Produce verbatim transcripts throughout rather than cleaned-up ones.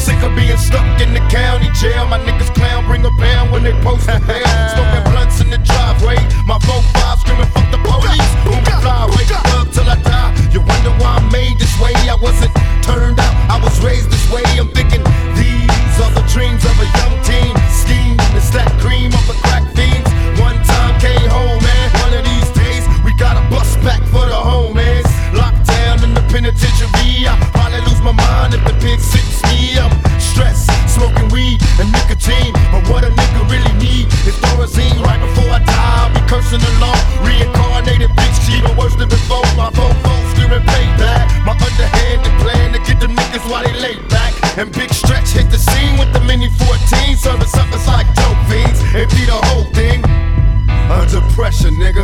Sick of being stuck in the county jail. My niggas clown, bring a pound when they post a bail. Smoking blunts in the driveway. My four five screaming, fuck the police. When we fly away, thug till I die. You wonder why I'm made this way. I wasn't turned out, I was raised this way. I'm thinking these are the dreams of a young teen. Scheme, it's that cream of the crack fiends. One time came home, man. One of these days, we got a bus back for the homies. Locked down in the penitentiary. I probably lose my mind if the pig sits me. I'm stressed, smoking weed and nicotine. But what a nigga really need is Thorazine. Right before I die, I'll be cursing the law. Reincarnated bitch, even worse than before. My phone phone screaming payback. My underhanded plan to get them niggas while they lay back. And Big Stretch hit the scene with the mini fourteen. Serving suckers like dope fiends. Empty the whole thing. Under pressure, nigga.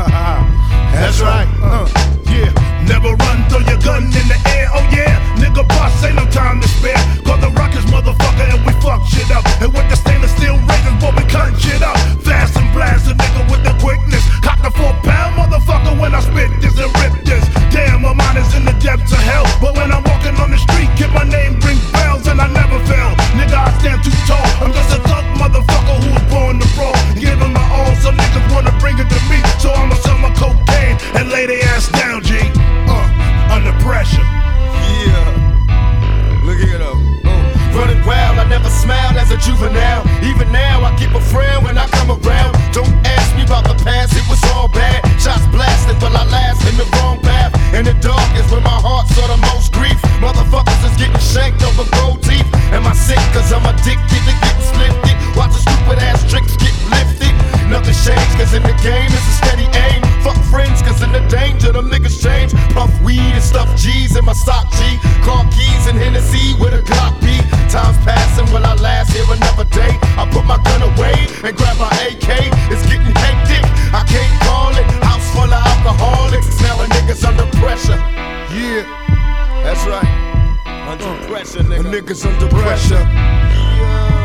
That's right. Uh, yeah. Never run, throw your gun in the air. Oh yeah, nigga, boss, ain't no time to spare. Call the Rockets, motherfucker, and we fuck shit up. And with the stainless steel razors, boy, we cut shit up. Fast and blast a nigga with the quickness. Cock the four pound, motherfucker, when I spit this and rip this. Damn, my mind is in the depths of hell. But when I'm walking on the street, keep my name ring bells, and I never fail. Nigga, I stand too tall. I'm just a thug motherfucker who was born to brawl. Giving my all, some niggas wanna bring it to me. So I'ma sell my cocaine and lay their ass down, G. Uh, under pressure. Yeah. Look here though. Uh. Running wild, I never smiled as a juvenile. Even now, I keep a friend when I come around. Don't ask me about the past, it was all bad. Shots blasted while I last in the wrong path. In the dark is where my heart saw the most grief. Motherfuckers is getting shanked over gold teeth. Am I sick cause I'm addicted to getting slifted? Watch the stupid ass tricks get lifted. Nothing changed cause in the game it's a steady aim. Fuck friends cause in the danger them niggas change. Puff weed and stuff G's in my sock G. Car keys and Hennessy with a Glock B. Time's passing, will I last here another day? I put my gun away and grab my A K. It's getting hectic, I can't call it. House full of alcoholics. Now a nigga's under pressure. Yeah, that's right. Under uh, pressure, nigga. A nigga's under pressure. Yeah.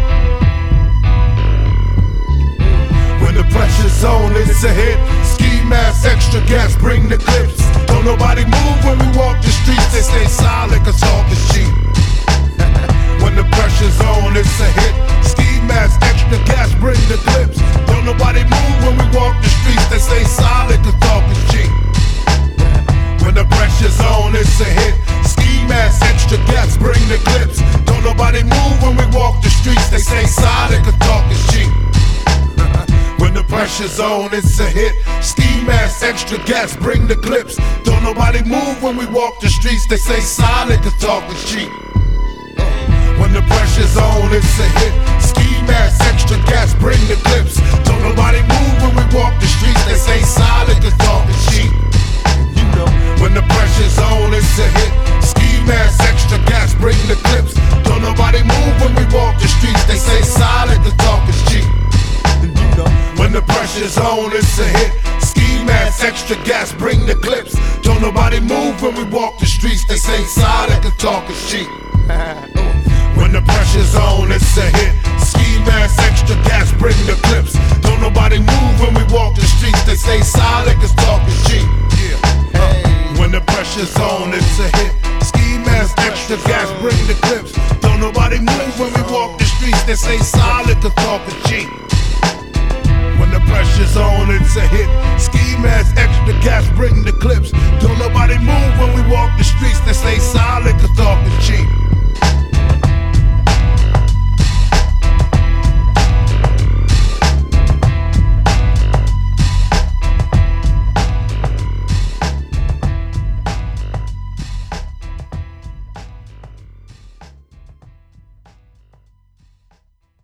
When the pressure's on, it's a hit. Ski mask, extra gas, bring the clips. Don't nobody move when we walk the streets. They stay silent cause talk is cheap. When the pressure's on, it's a hit. Ski mask, extra gas, bring the clips. Don't nobody move when we walk the streets. They stay silent cause talk is cheap. When the pressure's on, it's a hit. Ski mask, extra gas, bring the clips. Don't nobody move when we walk the streets. They stay silent cause talk is cheap. When the pressure's on, it's a hit. Ski mask, extra gas, bring the clips. Don't nobody move when we walk the streets. They say silent cause talk is cheap. When the pressure's on, it's a hit. Ski mask, extra gas, bring the clips. Don't nobody move when we walk the streets. They say silent cause talk is cheap. You know. When the pressure's on, it's a hit. Ski mask, extra gas, bring the clips. Don't nobody move when we walk the streets. They say silent cause talk is cheap. When the pressure's on, it's a hit. Ski mask, extra gas, bring the clips. Don't nobody move when we walk the streets. They say silent cause talk is cheap. When the pressure's on, it's a hit. Ski mask, extra gas, bring the clips. Don't nobody move when we walk the streets. They say silent cause talk is cheap. Yeah. When the pressure's on, it's a hit. Ski mask, extra gas, bring the clips. Don't nobody move when we walk the streets. They say silent cause talk is cheap. When the pressure's on, it's a hit.